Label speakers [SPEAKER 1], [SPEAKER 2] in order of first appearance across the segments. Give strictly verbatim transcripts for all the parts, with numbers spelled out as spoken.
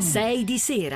[SPEAKER 1] sei di sera.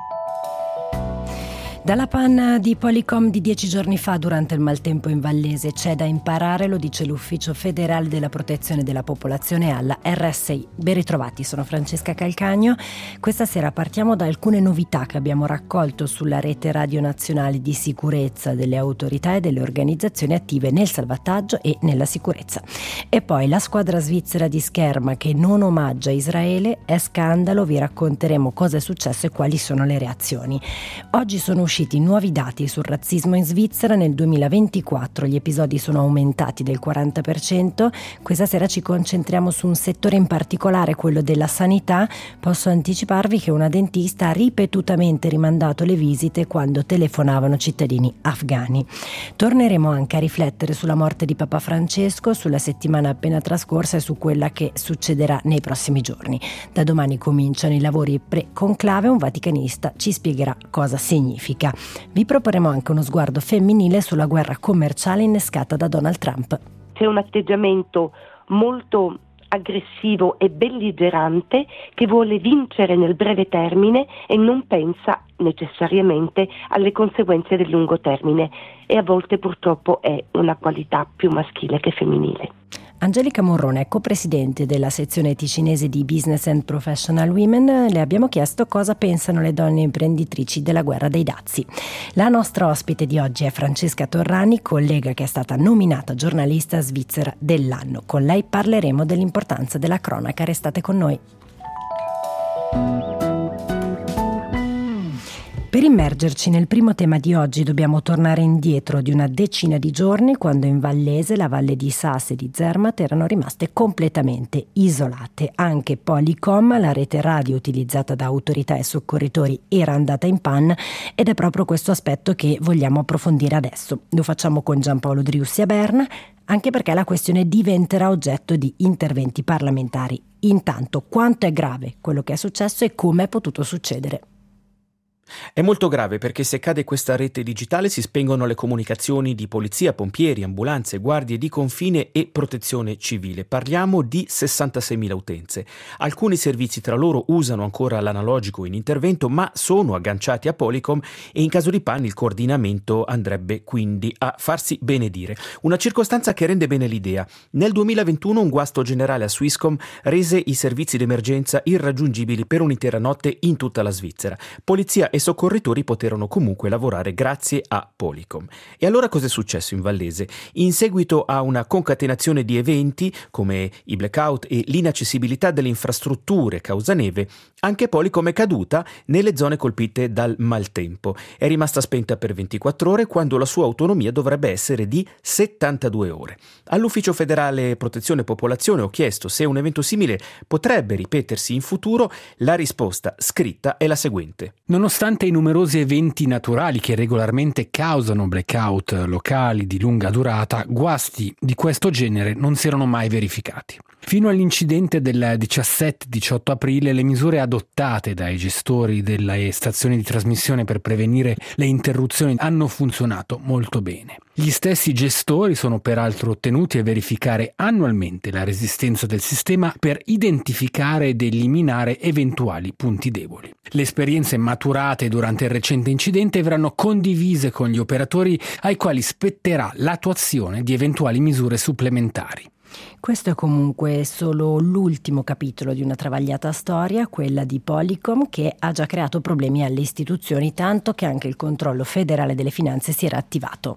[SPEAKER 2] Dalla panna di Polycom di dieci giorni fa durante il maltempo in Vallese c'è da imparare, lo dice l'Ufficio Federale della Protezione della Popolazione alla R S I. Ben ritrovati, sono Francesca Calcagno. Questa sera partiamo da alcune novità che abbiamo raccolto sulla rete radio nazionale di sicurezza delle autorità e delle organizzazioni attive nel salvataggio e nella sicurezza. E poi la squadra svizzera di scherma che non omaggia Israele, è scandalo, vi racconteremo cosa è successo e quali sono le reazioni. Oggi sono usciti usciti nuovi dati sul razzismo in Svizzera. Nel duemilaventiquattro gli episodi sono aumentati del quaranta per cento. Questa sera ci concentriamo su un settore in particolare, quello della sanità. Posso anticiparvi che una dentista ha ripetutamente rimandato le visite quando telefonavano cittadini afghani. Torneremo anche a riflettere sulla morte di Papa Francesco, sulla settimana appena trascorsa e su quella che succederà nei prossimi giorni. Da domani cominciano i lavori pre-conclave, un vaticanista ci spiegherà cosa significa. Vi proporremo anche uno sguardo femminile sulla guerra commerciale innescata da Donald Trump.
[SPEAKER 3] C'è un atteggiamento molto aggressivo e belligerante che vuole vincere nel breve termine e non pensa necessariamente alle conseguenze del lungo termine, e a volte purtroppo è una qualità più maschile che femminile.
[SPEAKER 2] Angelica Morrone è copresidente della sezione ticinese di Business and Professional Women. Le abbiamo chiesto cosa pensano le donne imprenditrici della guerra dei dazi. La nostra ospite di oggi è Francesca Torrani, collega che è stata nominata giornalista svizzera dell'anno. Con lei parleremo dell'importanza della cronaca. Restate con noi. Per immergerci nel primo tema di oggi dobbiamo tornare indietro di una decina di giorni, quando in Vallese, la valle di Sas e di Zermatt erano rimaste completamente isolate. Anche Polycom, la rete radio utilizzata da autorità e soccorritori, era andata in panne, ed è proprio questo aspetto che vogliamo approfondire adesso. Lo facciamo con Giampaolo Driussi a Berna, anche perché la questione diventerà oggetto di interventi parlamentari. Intanto, quanto è grave quello che è successo e come è potuto succedere?
[SPEAKER 4] È molto grave, perché se cade questa rete digitale si spengono le comunicazioni di polizia, pompieri, ambulanze, guardie di confine e protezione civile. Parliamo di sessantaseimila utenze. Alcuni servizi tra loro usano ancora l'analogico in intervento, ma sono agganciati a Polycom e in caso di panne il coordinamento andrebbe quindi a farsi benedire. Una circostanza che rende bene l'idea. Nel duemilaventuno un guasto generale a Swisscom rese i servizi d'emergenza irraggiungibili per un'intera notte in tutta la Svizzera. Polizia e soccorritori poterono comunque lavorare grazie a Polycom. E allora cos'è successo in Vallese? In seguito a una concatenazione di eventi come i blackout e l'inaccessibilità delle infrastrutture causa neve, anche Polycom è caduta nelle zone colpite dal maltempo. È rimasta spenta per ventiquattro ore, quando la sua autonomia dovrebbe essere di settantadue ore. All'Ufficio Federale Protezione Popolazione ho chiesto se un evento simile potrebbe ripetersi in futuro. La risposta scritta è la seguente.
[SPEAKER 5] Nonostante i numerosi eventi naturali che regolarmente causano blackout locali di lunga durata, guasti di questo genere non si erano mai verificati. Fino all'incidente del diciassette diciotto aprile, le misure adottate dai gestori delle stazioni di trasmissione per prevenire le interruzioni hanno funzionato molto bene. Gli stessi gestori sono peraltro tenuti a verificare annualmente la resistenza del sistema per identificare ed eliminare eventuali punti deboli. Le esperienze maturate durante il recente incidente verranno condivise con gli operatori, ai quali spetterà l'attuazione di eventuali misure supplementari.
[SPEAKER 2] Questo è comunque solo l'ultimo capitolo di una travagliata storia, quella di Polycom, che ha già creato problemi alle istituzioni, tanto che anche il controllo federale delle finanze si era attivato.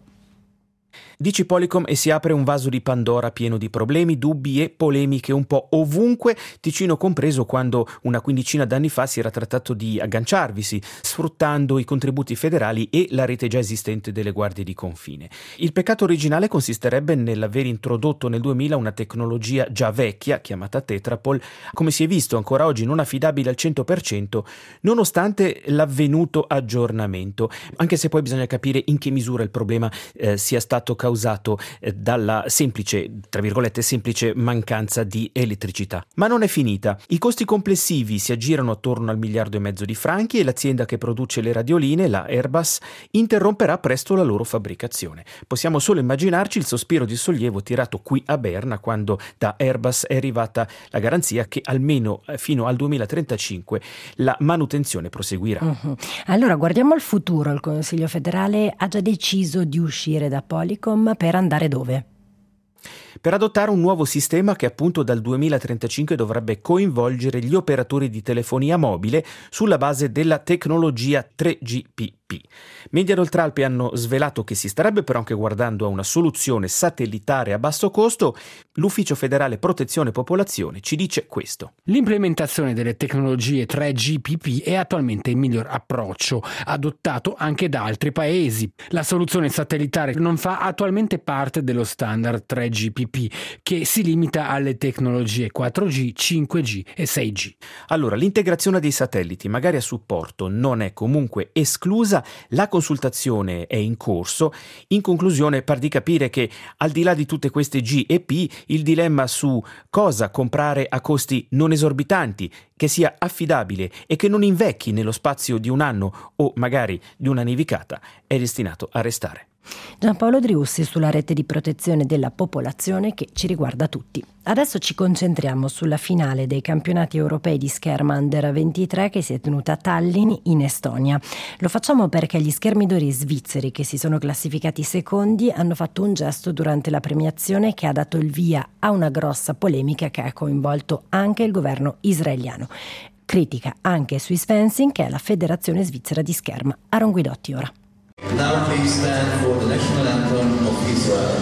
[SPEAKER 4] Dici Polycom e si apre un vaso di Pandora pieno di problemi, dubbi e polemiche un po' ovunque, Ticino compreso, quando una quindicina d'anni fa si era trattato di agganciarvisi sfruttando i contributi federali e la rete già esistente delle guardie di confine. Il peccato originale consisterebbe nell'aver introdotto nel duemila una tecnologia già vecchia, chiamata Tetrapol, come si è visto ancora oggi non affidabile al cento per cento, nonostante l'avvenuto aggiornamento, anche se poi bisogna capire in che misura il problema eh, sia stato stato causato eh, dalla semplice, tra virgolette, semplice mancanza di elettricità. Ma non è finita. I costi complessivi si aggirano attorno al miliardo e mezzo di franchi e l'azienda che produce le radioline, la Airbus, interromperà presto la loro fabbricazione. Possiamo solo immaginarci il sospiro di sollievo tirato qui a Berna quando da Airbus è arrivata la garanzia che almeno fino al duemilatrentacinque la manutenzione proseguirà.
[SPEAKER 2] Uh-huh. Allora guardiamo al futuro. Il Consiglio federale ha già deciso di uscire da Polycom per andare dove?
[SPEAKER 4] Per adottare un nuovo sistema che appunto dal duemilatrentacinque dovrebbe coinvolgere gli operatori di telefonia mobile sulla base della tecnologia tre G P P. Mediarodoltralpe hanno svelato che si starebbe però anche guardando a una soluzione satellitare a basso costo. L'Ufficio federale protezione popolazione ci dice questo.
[SPEAKER 5] L'implementazione delle tecnologie tre G P P è attualmente il miglior approccio, adottato anche da altri paesi. La soluzione satellitare non fa attualmente parte dello standard tre G P P, che si limita alle tecnologie quattro G, cinque G e sei G.
[SPEAKER 4] Allora, l'integrazione dei satelliti, magari a supporto, non è comunque esclusa. La consultazione è in corso. In conclusione, par di capire che al di là di tutte queste G e P, il dilemma su cosa comprare a costi non esorbitanti, che sia affidabile e che non invecchi nello spazio di un anno o magari di una nevicata, è destinato a restare.
[SPEAKER 2] Giampaolo Driussi sulla rete di protezione della popolazione che ci riguarda tutti. Adesso ci concentriamo sulla finale dei campionati europei di scherma Under ventitré che si è tenuta a Tallinn in Estonia. Lo facciamo perché gli schermidori svizzeri che si sono classificati secondi hanno fatto un gesto durante la premiazione che ha dato il via a una grossa polemica che ha coinvolto anche il governo israeliano. Critica anche Swiss Fencing, che è la federazione svizzera di scherma. Aaron Guidotti ora.
[SPEAKER 1] Now please stand for the national anthem of Israel.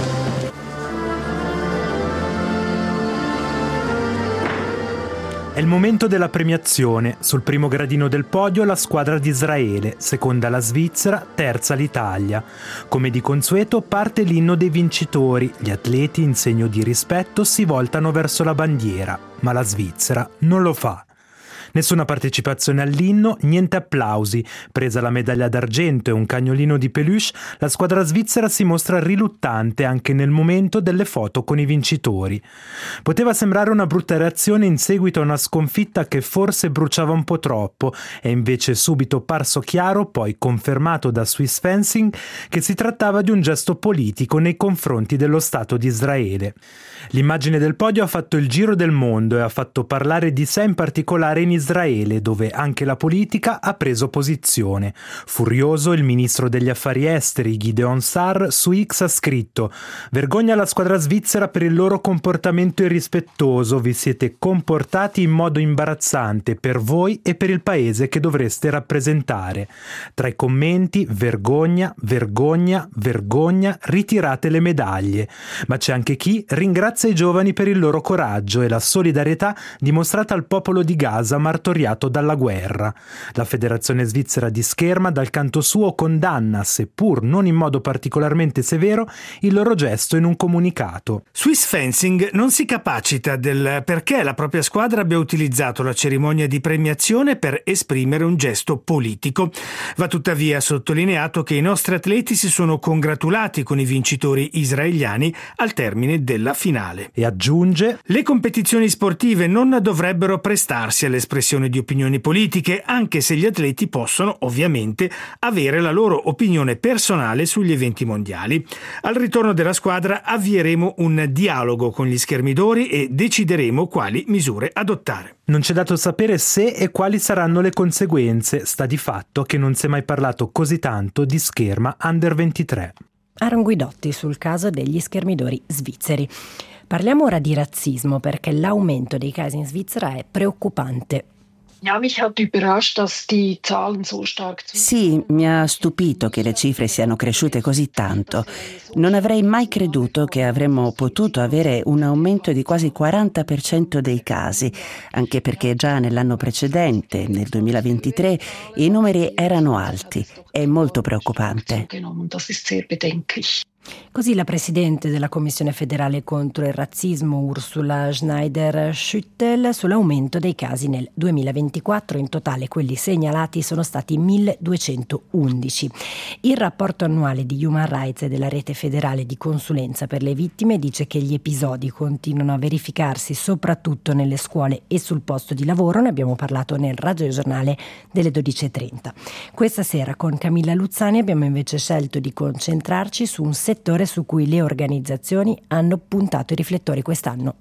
[SPEAKER 6] È il momento della premiazione. Sul primo gradino del podio la squadra di Israele, seconda la Svizzera, terza l'Italia. Come di consueto parte l'inno dei vincitori. Gli atleti in segno di rispetto si voltano verso la bandiera, ma la Svizzera non lo fa. Nessuna partecipazione all'inno, niente applausi. Presa la medaglia d'argento e un cagnolino di peluche, la squadra svizzera si mostra riluttante anche nel momento delle foto con i vincitori. Poteva sembrare una brutta reazione in seguito a una sconfitta che forse bruciava un po' troppo, è invece subito parso chiaro, poi confermato da Swiss Fencing, che si trattava di un gesto politico nei confronti dello Stato di Israele. L'immagine del podio ha fatto il giro del mondo e ha fatto parlare di sé in particolare in Israele, dove anche la politica ha preso posizione. Furioso, il ministro degli affari esteri Gideon Sa'ar su X ha scritto: «Vergogna alla squadra svizzera per il loro comportamento irrispettoso, vi siete comportati in modo imbarazzante per voi e per il paese che dovreste rappresentare». Tra i commenti: vergogna, vergogna, vergogna, ritirate le medaglie. Ma c'è anche chi ringrazia i giovani per il loro coraggio e la solidarietà dimostrata al popolo di Gaza martoriato dalla guerra. La Federazione Svizzera di Scherma dal canto suo condanna, seppur non in modo particolarmente severo, il loro gesto in un comunicato.
[SPEAKER 7] Swiss Fencing non si capacita del perché la propria squadra abbia utilizzato la cerimonia di premiazione per esprimere un gesto politico. Va tuttavia sottolineato che i nostri atleti si sono congratulati con i vincitori israeliani al termine della finale.
[SPEAKER 6] E aggiunge:
[SPEAKER 7] le competizioni sportive non dovrebbero prestarsi all'espressione di opinioni politiche, anche se gli atleti possono ovviamente avere la loro opinione personale sugli eventi mondiali. Al ritorno della squadra avvieremo un dialogo con gli schermidori e decideremo quali misure adottare.
[SPEAKER 6] Non c'è dato sapere se e quali saranno le conseguenze, sta di fatto che non si è mai parlato così tanto di scherma Under ventitré.
[SPEAKER 2] Aaron Guidotti sul caso degli schermidori svizzeri. Parliamo ora di razzismo, perché l'aumento dei casi in Svizzera è preoccupante.
[SPEAKER 8] Sì, mi ha stupito che le cifre siano cresciute così tanto. Non avrei mai creduto che avremmo potuto avere un aumento di quasi quaranta per cento dei casi, anche perché già nell'anno precedente, nel duemilaventitré, i numeri erano alti. È molto preoccupante.
[SPEAKER 2] Così la Presidente della Commissione federale contro il razzismo, Ursula Schneider-Schüttel, sull'aumento dei casi nel duemilaventiquattro. In totale quelli segnalati sono stati milleduecentoundici. Il rapporto annuale di Human Rights e della Rete federale di consulenza per le vittime dice che gli episodi continuano a verificarsi soprattutto nelle scuole e sul posto di lavoro. Ne abbiamo parlato nel radiogiornale delle dodici e trenta. Questa sera con Camilla Luzzani abbiamo invece scelto di concentrarci su un settore su cui le organizzazioni hanno puntato i riflettori quest'anno.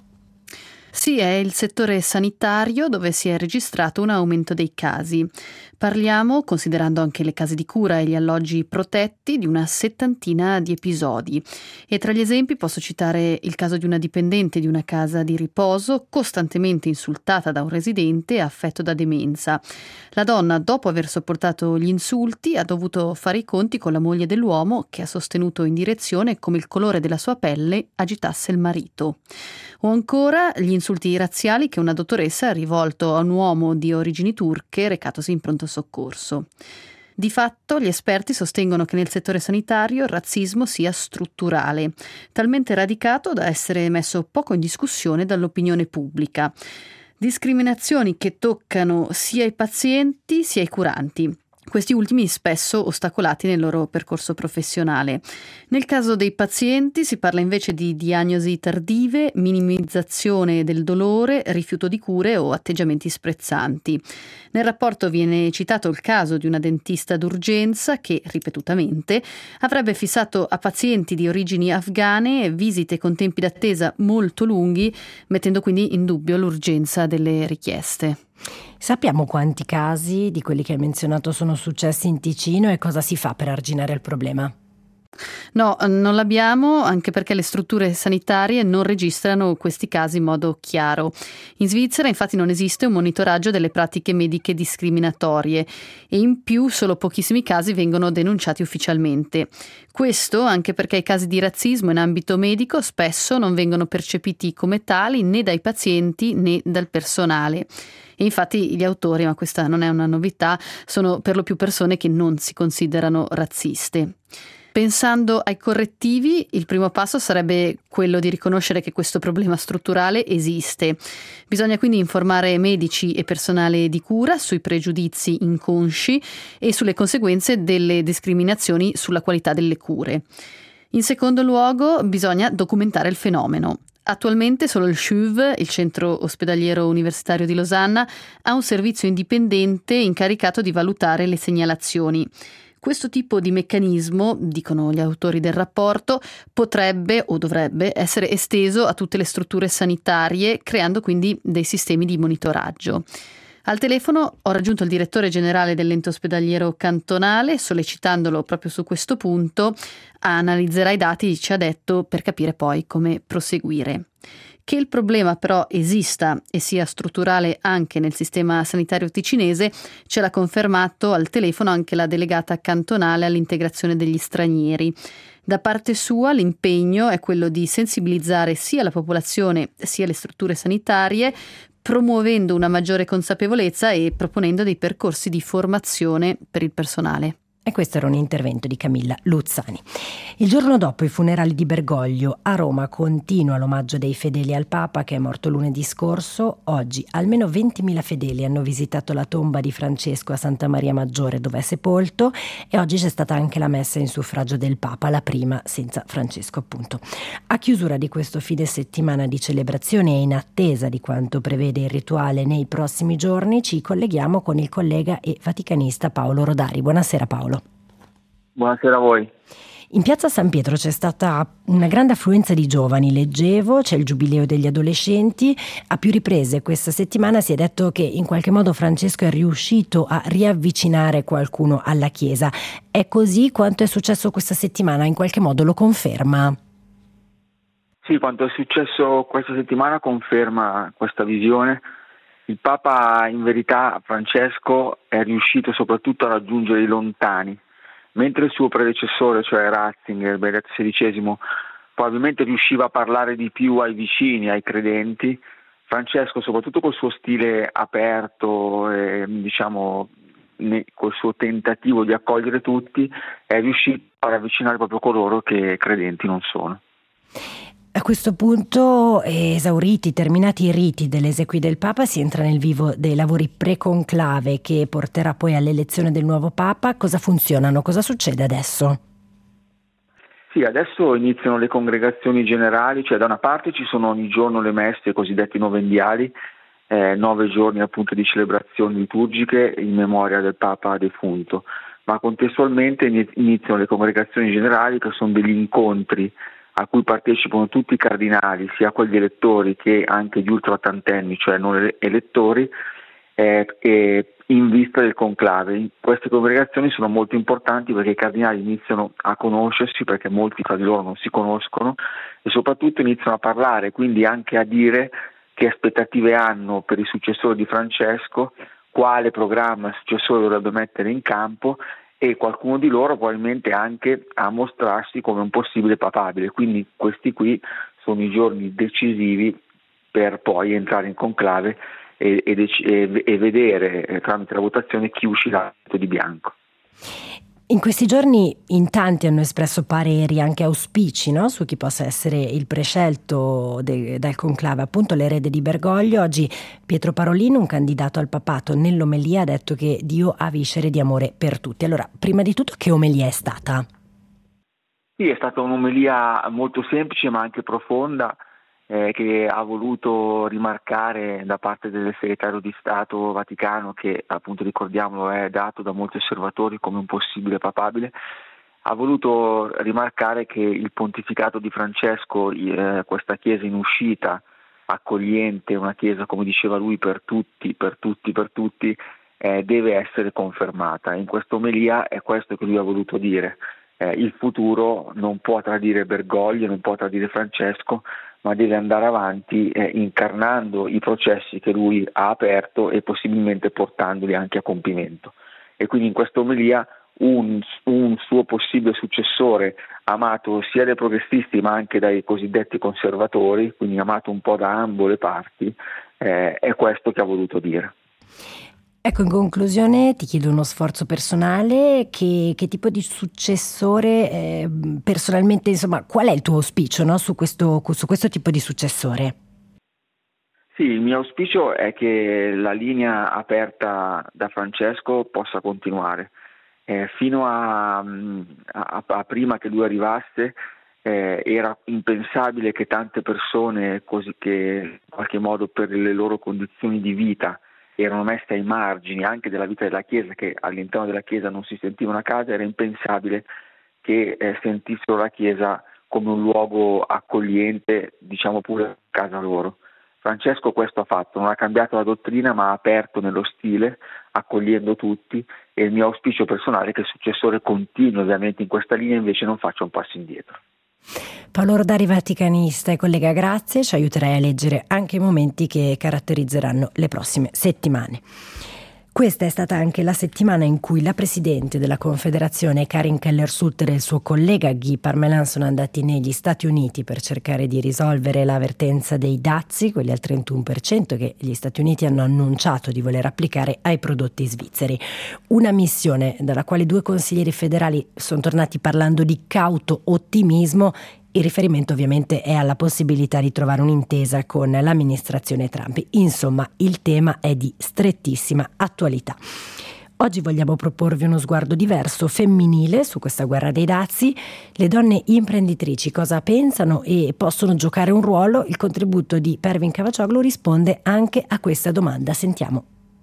[SPEAKER 9] Sì, è il settore sanitario dove si è registrato un aumento dei casi. Parliamo, considerando anche le case di cura e gli alloggi protetti, di una settantina di episodi. E tra gli esempi posso citare il caso di una dipendente di una casa di riposo costantemente insultata da un residente affetto da demenza. La donna, dopo aver sopportato gli insulti, ha dovuto fare i conti con la moglie dell'uomo che ha sostenuto in direzione come il colore della sua pelle agitasse il marito. O ancora gli insulti razziali che una dottoressa ha rivolto a un uomo di origini turche recatosi in pronto soccorso. Di fatto, gli esperti sostengono che nel settore sanitario il razzismo sia strutturale, talmente radicato da essere messo poco in discussione dall'opinione pubblica. Discriminazioni che toccano sia i pazienti sia i curanti. Questi ultimi spesso ostacolati nel loro percorso professionale. Nel caso dei pazienti si parla invece di diagnosi tardive, minimizzazione del dolore, rifiuto di cure o atteggiamenti sprezzanti. Nel rapporto viene citato il caso di una dentista d'urgenza che, ripetutamente, avrebbe fissato a pazienti di origini afghane visite con tempi d'attesa molto lunghi, mettendo quindi in dubbio l'urgenza delle richieste.
[SPEAKER 2] Sappiamo quanti casi di quelli che hai menzionato sono successi in Ticino e cosa si fa per arginare il problema?
[SPEAKER 9] No, non l'abbiamo, anche perché le strutture sanitarie non registrano questi casi in modo chiaro. In Svizzera infatti non esiste un monitoraggio delle pratiche mediche discriminatorie e in più solo pochissimi casi vengono denunciati ufficialmente. Questo anche perché i casi di razzismo in ambito medico spesso non vengono percepiti come tali né dai pazienti né dal personale. E infatti gli autori, ma questa non è una novità, sono per lo più persone che non si considerano razziste. Pensando ai correttivi, il primo passo sarebbe quello di riconoscere che questo problema strutturale esiste. Bisogna quindi informare medici e personale di cura sui pregiudizi inconsci e sulle conseguenze delle discriminazioni sulla qualità delle cure. In secondo luogo, bisogna documentare il fenomeno. Attualmente solo il C U V, il Centro Ospedaliero Universitario di Losanna, ha un servizio indipendente incaricato di valutare le segnalazioni. Questo tipo di meccanismo, dicono gli autori del rapporto, potrebbe o dovrebbe essere esteso a tutte le strutture sanitarie, creando quindi dei sistemi di monitoraggio. Al telefono ho raggiunto il direttore generale dell'ente ospedaliero cantonale, sollecitandolo proprio su questo punto. Analizzerà i dati, ci ha detto, per capire poi come proseguire. Che il problema però esista e sia strutturale anche nel sistema sanitario ticinese ce l'ha confermato al telefono anche la delegata cantonale all'integrazione degli stranieri. Da parte sua l'impegno è quello di sensibilizzare sia la popolazione sia le strutture sanitarie, promuovendo una maggiore consapevolezza e proponendo dei percorsi di formazione per il personale.
[SPEAKER 2] E questo era un intervento di Camilla Luzzani. Il giorno dopo i funerali di Bergoglio, a Roma continua l'omaggio dei fedeli al Papa che è morto lunedì scorso. Oggi almeno ventimila fedeli hanno visitato la tomba di Francesco a Santa Maria Maggiore dove è sepolto e oggi c'è stata anche la messa in suffragio del Papa, la prima senza Francesco appunto. A chiusura di questo fine settimana di celebrazione e in attesa di quanto prevede il rituale nei prossimi giorni ci colleghiamo con il collega e vaticanista Paolo Rodari. Buonasera Paolo.
[SPEAKER 10] Buonasera a voi.
[SPEAKER 2] In piazza San Pietro c'è stata una grande affluenza di giovani, leggevo, c'è il giubileo degli adolescenti, a più riprese questa settimana si è detto che in qualche modo Francesco è riuscito a riavvicinare qualcuno alla Chiesa. È così? Quanto è successo questa settimana in qualche modo lo conferma?
[SPEAKER 10] Sì, quanto è successo questa settimana conferma questa visione. Il Papa in verità Francesco è riuscito soprattutto a raggiungere i lontani. Mentre il suo predecessore, cioè Ratzinger, Benedetto sedicesimo, probabilmente riusciva a parlare di più ai vicini, ai credenti, Francesco, soprattutto col suo stile aperto e diciamo ne, col suo tentativo di accogliere tutti, è riuscito far avvicinare proprio coloro che credenti non sono.
[SPEAKER 2] A questo punto, esauriti, terminati i riti delle esequie del Papa, si entra nel vivo dei lavori pre-conclave che porterà poi all'elezione del nuovo Papa. Cosa funzionano? Cosa succede adesso?
[SPEAKER 10] Sì, adesso iniziano le congregazioni generali, cioè da una parte ci sono ogni giorno le messe, i cosiddetti novendiali, eh, nove giorni appunto di celebrazioni liturgiche in memoria del Papa defunto, ma contestualmente iniziano le congregazioni generali, che sono degli incontri a cui partecipano tutti i cardinali, sia quelli elettori che anche gli ultraottantenni, cioè non elettori, eh, e in vista del conclave. Queste congregazioni sono molto importanti perché i cardinali iniziano a conoscersi, perché molti fra di loro non si conoscono, e soprattutto iniziano a parlare, quindi anche a dire che aspettative hanno per il successore di Francesco, quale programma il successore dovrebbe mettere in campo, e qualcuno di loro probabilmente anche a mostrarsi come un possibile papabile. Quindi questi qui sono i giorni decisivi per poi entrare in conclave e, e, dec- e, e vedere eh, tramite la votazione chi uscirà di bianco.
[SPEAKER 2] In questi giorni in tanti hanno espresso pareri, anche auspici, no? Su chi possa essere il prescelto de- dal conclave, appunto l'erede di Bergoglio. Oggi Pietro Parolin, un candidato al papato, nell'omelia ha detto che Dio ha viscere di amore per tutti. Allora, prima di tutto, che omelia è stata?
[SPEAKER 10] Sì, è stata un'omelia molto semplice ma anche profonda, eh, che ha voluto rimarcare da parte del segretario di Stato Vaticano, che appunto ricordiamolo è dato da molti osservatori come un possibile papabile, ha voluto rimarcare che il pontificato di Francesco, eh, questa chiesa in uscita, accogliente, una chiesa come diceva lui per tutti, per tutti, per tutti, eh, deve essere confermata. In questa omelia è questo che lui ha voluto dire. Eh, il futuro non può tradire Bergoglio, non può tradire Francesco, ma deve andare avanti eh, incarnando i processi che lui ha aperto e possibilmente portandoli anche a compimento. E quindi in questa omelia un, un suo possibile successore, amato sia dai progressisti ma anche dai cosiddetti conservatori, quindi amato un po' da ambo le parti, eh, è questo che ha voluto dire.
[SPEAKER 2] Ecco, in conclusione ti chiedo uno sforzo personale, che, che tipo di successore, eh, personalmente, insomma, qual è il tuo auspicio, no, su questo, su questo tipo di successore?
[SPEAKER 10] Sì, il mio auspicio è che la linea aperta da Francesco possa continuare. Eh, fino a, a, a prima che lui arrivasse eh, era impensabile che tante persone, così che in qualche modo per le loro condizioni di vita erano messe ai margini anche della vita della Chiesa, che all'interno della Chiesa non si sentivano a casa, era impensabile che eh, sentissero la Chiesa come un luogo accogliente, diciamo pure casa loro. Francesco questo ha fatto, non ha cambiato la dottrina ma ha aperto nello stile, accogliendo tutti, e il mio auspicio personale è che il successore continui ovviamente in questa linea, invece non faccia un passo indietro.
[SPEAKER 2] Paolo Rodari, vaticanista e collega, grazie, ci aiuterai a leggere anche i momenti che caratterizzeranno le prossime settimane. Questa è stata anche la settimana in cui la presidente della Confederazione Karin Keller-Sutter e il suo collega Guy Parmelin sono andati negli Stati Uniti per cercare di risolvere la vertenza dei dazi, quelli al trentuno per cento che gli Stati Uniti hanno annunciato di voler applicare ai prodotti svizzeri. Una missione dalla quale due consiglieri federali sono tornati parlando di cauto ottimismo. Il riferimento ovviamente è alla possibilità di trovare un'intesa con l'amministrazione Trump. Insomma, il tema è di strettissima attualità. Oggi vogliamo proporvi uno sguardo diverso, femminile, su questa guerra dei dazi. Le donne imprenditrici cosa pensano e possono giocare un ruolo? Il contributo di Pervin Cavaccioglu risponde anche a questa domanda. Sentiamo.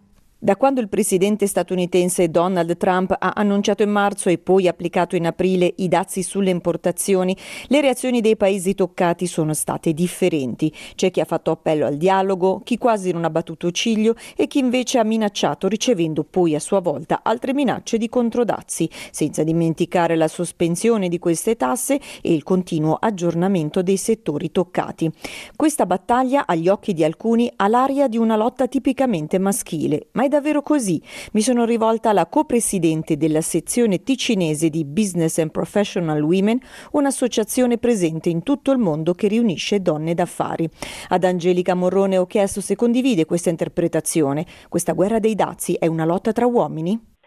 [SPEAKER 11] Da quando il presidente statunitense Donald Trump ha annunciato in marzo e poi applicato in aprile i dazi sulle importazioni, le reazioni dei paesi toccati sono state differenti. C'è chi ha fatto appello al dialogo, chi quasi non ha battuto ciglio e chi invece ha minacciato, ricevendo poi a sua volta altre minacce di controdazi, senza dimenticare la sospensione di queste tasse e il continuo aggiornamento dei settori toccati. Questa battaglia, agli occhi di alcuni, ha l'aria di una lotta tipicamente maschile, ma è davvero così? Mi sono rivolta alla copresidente della sezione ticinese di Business and Professional Women, un'associazione presente in tutto il mondo che riunisce donne d'affari. Ad Angelica Morrone ho chiesto se condivide questa interpretazione. Questa guerra dei dazi è una lotta tra uomini?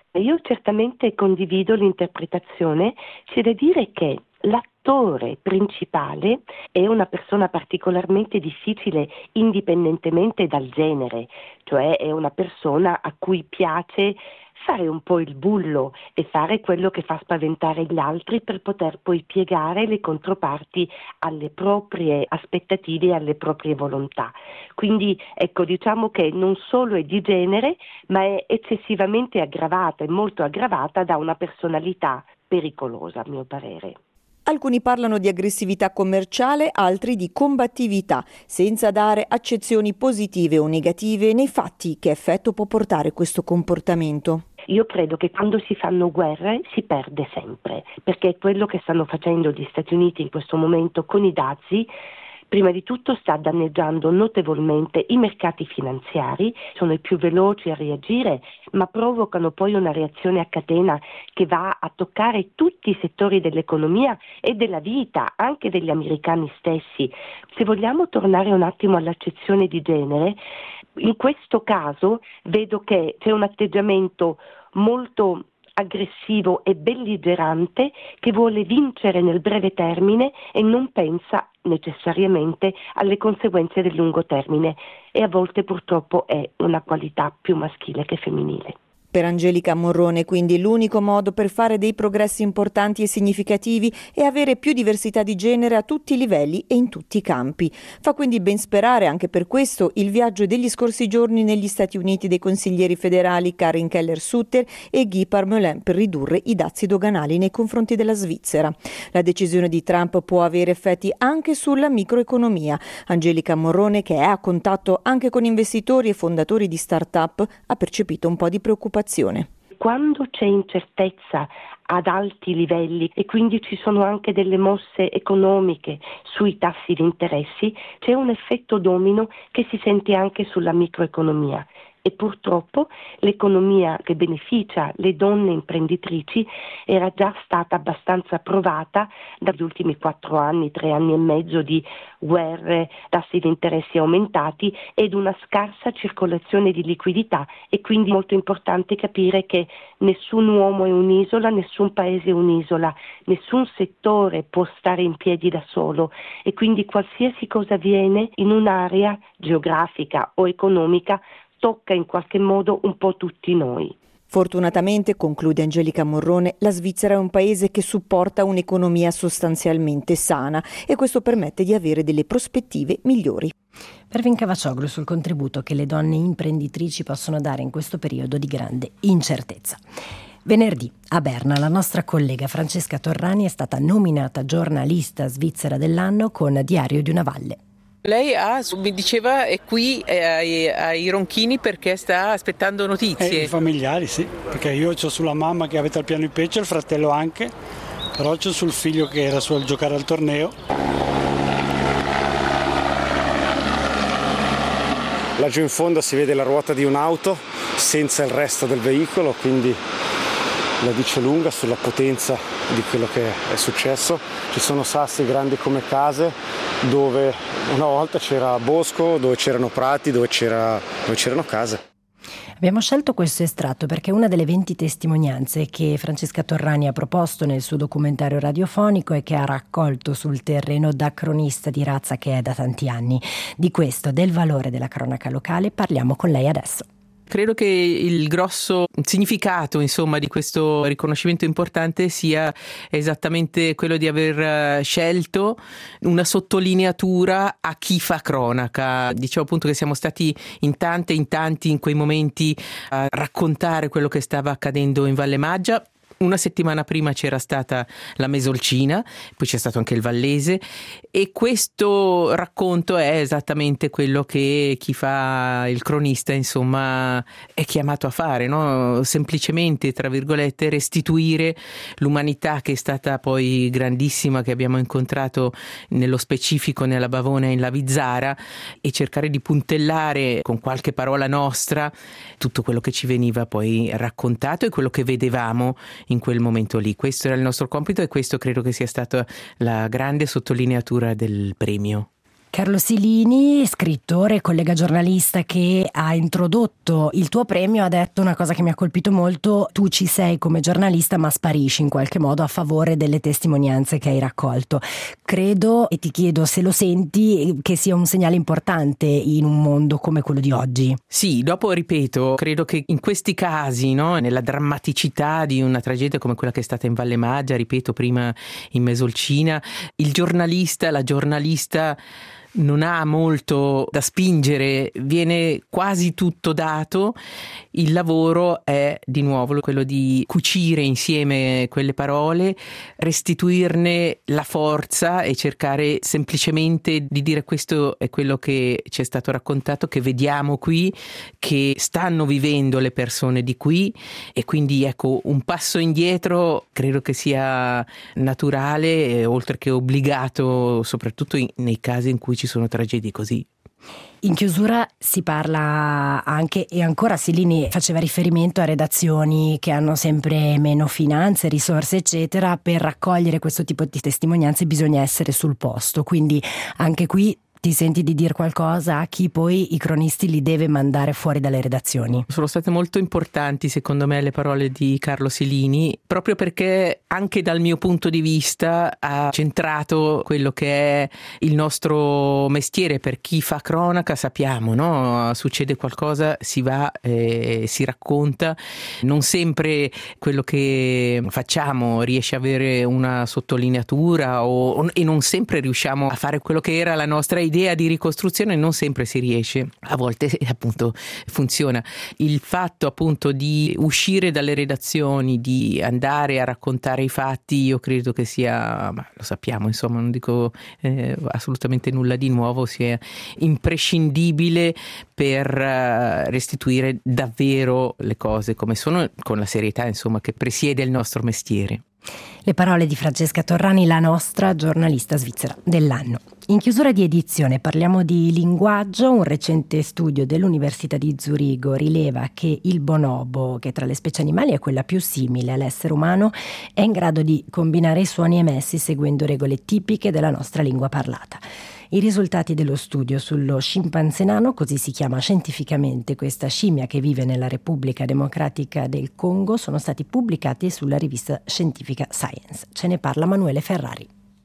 [SPEAKER 3] Io certamente condivido l'interpretazione, c'è da dire che l'attore principale è una persona particolarmente difficile indipendentemente dal genere, cioè è una persona a cui piace fare un po' il bullo e fare quello che fa spaventare gli altri per poter poi piegare le controparti alle proprie aspettative e alle proprie volontà. Quindi ecco, diciamo che non solo è di genere, ma è eccessivamente aggravata e molto aggravata da una personalità pericolosa, a mio parere.
[SPEAKER 11] Alcuni parlano di aggressività commerciale, altri di combattività, senza dare accezioni positive o negative nei fatti. Che effetto può portare questo comportamento?
[SPEAKER 3] Io credo che quando si fanno guerre si perde sempre, perché è quello che stanno facendo gli Stati Uniti in questo momento con i dazi. Prima di tutto sta danneggiando notevolmente i mercati finanziari, sono i più veloci a reagire, ma provocano poi una reazione a catena che va a toccare tutti i settori dell'economia e della vita, anche degli americani stessi. Se vogliamo tornare un attimo all'accezione di genere, in questo caso vedo che c'è un atteggiamento molto aggressivo e belligerante che vuole vincere nel breve termine e non pensa necessariamente alle conseguenze del lungo termine, e a volte purtroppo è una qualità più maschile che femminile.
[SPEAKER 11] Per Angelica Morrone, quindi, l'unico modo per fare dei progressi importanti e significativi è avere più diversità di genere a tutti i livelli e in tutti i campi. Fa quindi ben sperare anche per questo il viaggio degli scorsi giorni negli Stati Uniti dei consiglieri federali Karin Keller-Sutter e Guy Parmelin per ridurre i dazi doganali nei confronti della Svizzera. La decisione di Trump può avere effetti anche sulla microeconomia. Angelica Morrone, che è a contatto anche con investitori e fondatori di start-up, ha percepito un po' di preoccupazione.
[SPEAKER 3] Quando c'è incertezza ad alti livelli e quindi ci sono anche delle mosse economiche sui tassi di interessi, c'è un effetto domino che si sente anche sulla microeconomia. E purtroppo l'economia che beneficia le donne imprenditrici era già stata abbastanza provata dagli ultimi quattro anni, tre anni e mezzo di guerre, tassi di interessi aumentati ed una scarsa circolazione di liquidità, e quindi è molto importante capire che nessun uomo è un'isola, nessun paese è un'isola, nessun settore può stare in piedi da solo, e quindi qualsiasi cosa avviene in un'area geografica o economica tocca in qualche modo un po' tutti noi.
[SPEAKER 11] Fortunatamente, conclude Angelica Morrone, la Svizzera è un paese che supporta un'economia sostanzialmente sana e questo permette di avere delle prospettive migliori.
[SPEAKER 2] Pervin Cavaccioglu sul contributo che le donne imprenditrici possono dare in questo periodo di grande incertezza. Venerdì a Berna la nostra collega Francesca Torrani è stata nominata giornalista svizzera dell'anno con Diario di una Valle.
[SPEAKER 12] Lei ha, mi diceva, è qui ai, ai Ronchini perché sta aspettando notizie.
[SPEAKER 13] Eh, I familiari, sì, perché io ho sulla mamma che aveva il piano di peggio, il fratello anche, però c'ho sul figlio che era su a giocare al torneo.
[SPEAKER 14] Laggiù in fondo si vede la ruota di un'auto senza il resto del veicolo, quindi la dice lunga sulla potenza di quello che è successo. Ci sono sassi grandi come case, dove una volta c'era bosco, dove c'erano prati, dove, c'era, dove c'erano case.
[SPEAKER 2] Abbiamo scelto questo estratto perché è una delle venti testimonianze che Francesca Torrani ha proposto nel suo documentario radiofonico e che ha raccolto sul terreno da cronista di razza che è da tanti anni. Di questo, del valore della cronaca locale, parliamo con lei adesso.
[SPEAKER 12] Credo che il grosso significato, insomma, di questo riconoscimento importante sia esattamente quello di aver scelto una sottolineatura a chi fa cronaca. Dicevo appunto che siamo stati in tante, in tanti in quei momenti a raccontare quello che stava accadendo in Valle Maggia. Una settimana prima c'era stata la Mesolcina, poi c'è stato anche il Vallese, e questo racconto è esattamente quello che chi fa il cronista, insomma, è chiamato a fare, no? Semplicemente, tra virgolette, restituire l'umanità che è stata poi grandissima, che abbiamo incontrato nello specifico nella Bavona e in Lavizzara, e cercare di puntellare con qualche parola nostra tutto quello che ci veniva poi raccontato e quello che vedevamo in quel momento lì. Questo era il nostro compito e questo credo che sia stata la grande sottolineatura del premio.
[SPEAKER 2] Carlo Silini, scrittore, collega giornalista che ha introdotto il tuo premio, ha detto una cosa che mi ha colpito molto: tu ci sei come giornalista ma sparisci in qualche modo a favore delle testimonianze che hai raccolto. Credo, e ti chiedo se lo senti, che sia un segnale importante in un mondo come quello di oggi.
[SPEAKER 12] Sì, dopo ripeto, credo che in questi casi, no, nella drammaticità di una tragedia come quella che è stata in Valle Maggia, ripeto prima in Mesolcina, il giornalista, la giornalista non ha molto da spingere, viene quasi tutto dato. Il lavoro è di nuovo quello di cucire insieme quelle parole, restituirne la forza e cercare semplicemente di dire: questo è quello che ci è stato raccontato, che vediamo qui, che stanno vivendo le persone di qui. E quindi ecco, un passo indietro credo che sia naturale, oltre che obbligato, soprattutto in, nei casi in cui ci sono tragedie così.
[SPEAKER 2] In chiusura si parla anche, e ancora Silini faceva riferimento a redazioni che hanno sempre meno finanze, risorse eccetera. Per raccogliere questo tipo di testimonianze bisogna essere sul posto, quindi anche qui ti senti di dire qualcosa a chi poi i cronisti li deve mandare fuori dalle redazioni?
[SPEAKER 12] Sono state molto importanti secondo me le parole di Carlo Silini, proprio perché anche dal mio punto di vista ha centrato quello che è il nostro mestiere. Per chi fa cronaca sappiamo, no? Succede qualcosa, si va e si racconta. Non sempre quello che facciamo riesce a avere una sottolineatura o, e non sempre riusciamo a fare quello che era la nostra idea di ricostruzione, non sempre si riesce, a volte appunto funziona. Il fatto appunto di uscire dalle redazioni, di andare a raccontare i fatti, io credo che sia, ma lo sappiamo insomma, non dico eh, assolutamente nulla di nuovo, sia imprescindibile per uh, restituire davvero le cose come sono, con la serietà insomma che presiede il nostro mestiere.
[SPEAKER 2] Le parole di Francesca Torrani, la nostra giornalista svizzera dell'anno. In chiusura di edizione parliamo di linguaggio. Un recente studio dell'Università di Zurigo rileva che il bonobo, che tra le specie animali è quella più simile all'essere umano, è in grado di combinare i suoni emessi seguendo regole tipiche della nostra lingua parlata. I risultati dello studio sullo scimpanzé nano, così si chiama scientificamente questa scimmia che vive nella Repubblica Democratica del Congo, sono stati pubblicati sulla rivista scientifica Science. Ce ne parla Manuele Ferrari.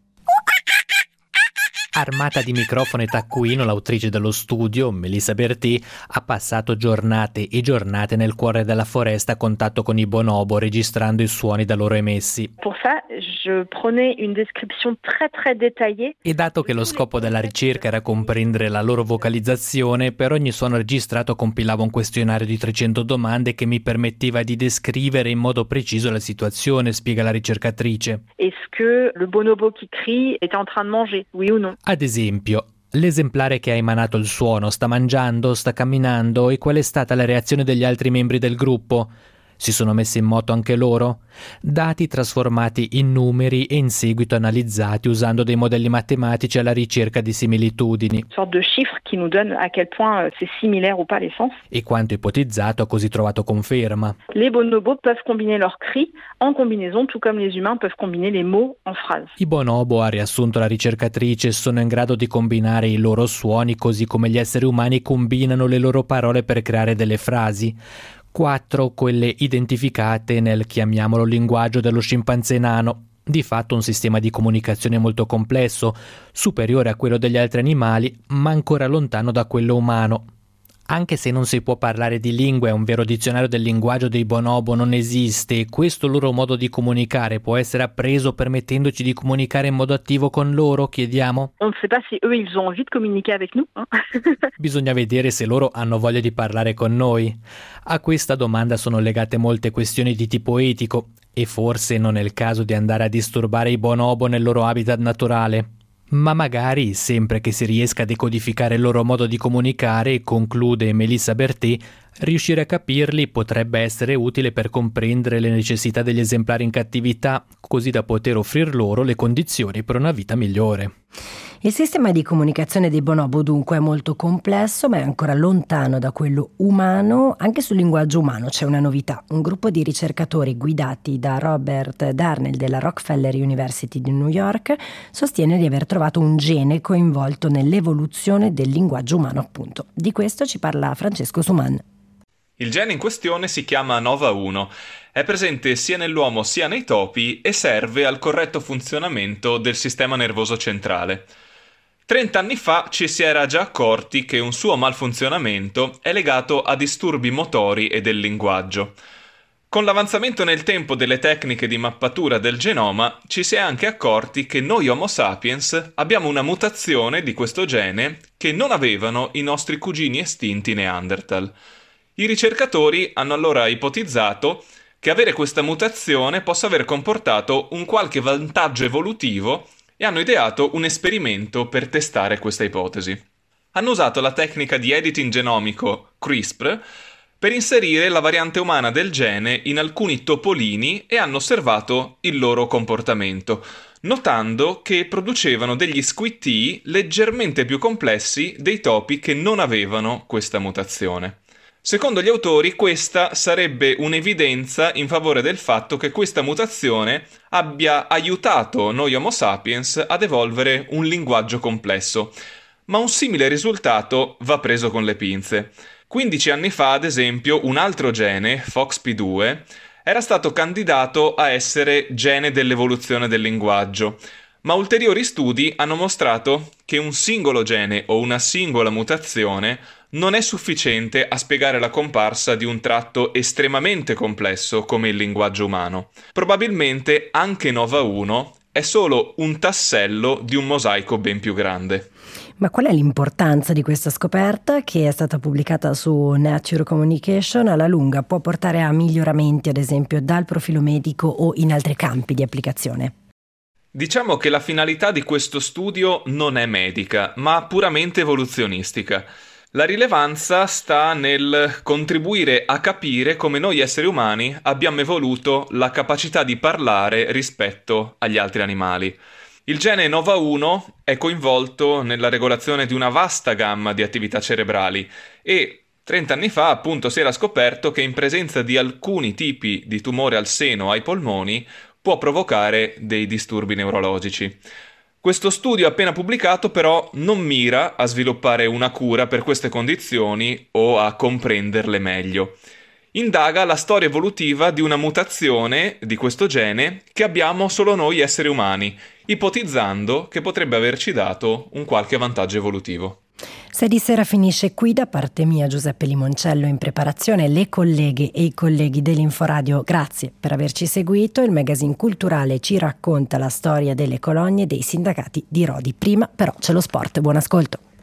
[SPEAKER 15] Armata di microfono e taccuino, l'autrice dello studio, Melissa Berti, ha passato giornate e giornate nel cuore della foresta a contatto con i bonobo, registrando i suoni da loro emessi.
[SPEAKER 16] Pour ça, je prenais une description très très détaillée.
[SPEAKER 15] E dato che lo scopo della ricerca era comprendere la loro vocalizzazione, per ogni suono registrato compilavo un questionario di trecento domande che mi permetteva di descrivere in modo preciso la situazione, spiega la ricercatrice.
[SPEAKER 16] Est-ce que le bonobo qui crie est en train de manger, oui ou non?
[SPEAKER 15] Ad esempio, l'esemplare che ha emanato il suono sta mangiando, sta camminando, e qual è stata la reazione degli altri membri del gruppo? Si sono messi in moto anche loro? Dati trasformati in numeri e in seguito analizzati usando dei modelli matematici alla ricerca di similitudini.
[SPEAKER 16] Sorte de chiffres qui nous donne à quel point c'est similaire ou pas les sens.
[SPEAKER 15] E quanto ipotizzato ha così trovato conferma.
[SPEAKER 16] Les bonobos peuvent combiner leurs cris en combinaison, tout comme les humains peuvent combiner les mots en phrases.
[SPEAKER 15] I bonobo, ha riassunto la ricercatrice, sono in grado di combinare i loro suoni così come gli esseri umani combinano le loro parole per creare delle frasi. Quattro quelle identificate nel, chiamiamolo, linguaggio dello scimpanzé nano, di fatto un sistema di comunicazione molto complesso, superiore a quello degli altri animali, ma ancora lontano da quello umano. Anche se non si può parlare di lingue, un vero dizionario del linguaggio dei bonobo non esiste, e questo loro modo di comunicare può essere appreso permettendoci di comunicare in modo attivo con loro, chiediamo?
[SPEAKER 16] On ne sait pas si eux ils ont envie de communiquer avec nous.
[SPEAKER 15] Bisogna vedere se loro hanno voglia di parlare con noi. A questa domanda sono legate molte questioni di tipo etico, e forse non è il caso di andare a disturbare i bonobo nel loro habitat naturale. Ma magari, sempre che si riesca a decodificare il loro modo di comunicare, conclude Melissa Berti, riuscire a capirli potrebbe essere utile per comprendere le necessità degli esemplari in cattività, così da poter offrir loro le condizioni per una vita migliore.
[SPEAKER 2] Il sistema di comunicazione dei bonobo dunque è molto complesso, ma è ancora lontano da quello umano. Anche sul linguaggio umano c'è una novità. Un gruppo di ricercatori guidati da Robert Darnell della Rockefeller University di New York sostiene di aver trovato un gene coinvolto nell'evoluzione del linguaggio umano, appunto. Di questo ci parla Francesco Suman.
[SPEAKER 17] Il gene in questione si chiama Nova uno, è presente sia nell'uomo sia nei topi e serve al corretto funzionamento del sistema nervoso centrale. Trent'anni fa ci si era già accorti che un suo malfunzionamento è legato a disturbi motori e del linguaggio. Con l'avanzamento nel tempo delle tecniche di mappatura del genoma, ci si è anche accorti che noi Homo sapiens abbiamo una mutazione di questo gene che non avevano i nostri cugini estinti Neanderthal. I ricercatori hanno allora ipotizzato che avere questa mutazione possa aver comportato un qualche vantaggio evolutivo e hanno ideato un esperimento per testare questa ipotesi. Hanno usato la tecnica di editing genomico CRISPR per inserire la variante umana del gene in alcuni topolini e hanno osservato il loro comportamento, notando che producevano degli squittii leggermente più complessi dei topi che non avevano questa mutazione. Secondo gli autori, questa sarebbe un'evidenza in favore del fatto che questa mutazione abbia aiutato noi Homo sapiens ad evolvere un linguaggio complesso, ma un simile risultato va preso con le pinze. quindici anni fa, ad esempio, un altro gene, F O X P due, era stato candidato a essere gene dell'evoluzione del linguaggio, ma ulteriori studi hanno mostrato che un singolo gene o una singola mutazione non è sufficiente a spiegare la comparsa di un tratto estremamente complesso come il linguaggio umano. Probabilmente anche Nova uno è solo un tassello di un mosaico ben più grande.
[SPEAKER 2] Ma qual è l'importanza di questa scoperta, che è stata pubblicata su Nature Communication? Alla lunga può portare a miglioramenti, ad esempio, dal profilo medico o in altri campi di applicazione?
[SPEAKER 17] Diciamo che la finalità di questo studio non è medica, ma puramente evoluzionistica. La rilevanza sta nel contribuire a capire come noi esseri umani abbiamo evoluto la capacità di parlare rispetto agli altri animali. Il gene Nova uno è coinvolto nella regolazione di una vasta gamma di attività cerebrali e trenta anni fa appunto si era scoperto che in presenza di alcuni tipi di tumore al seno o ai polmoni può provocare dei disturbi neurologici. Questo studio appena pubblicato però non mira a sviluppare una cura per queste condizioni o a comprenderle meglio. Indaga la storia evolutiva di una mutazione di questo gene che abbiamo solo noi esseri umani, ipotizzando che potrebbe averci dato un qualche vantaggio evolutivo.
[SPEAKER 2] Se di sera finisce qui, da parte mia Giuseppe Limoncello in preparazione, le colleghe e i colleghi dell'Inforadio, grazie per averci seguito. Il magazine culturale ci racconta la storia delle colonie e dei sindacati di Rodi. Prima però c'è lo sport, buon ascolto.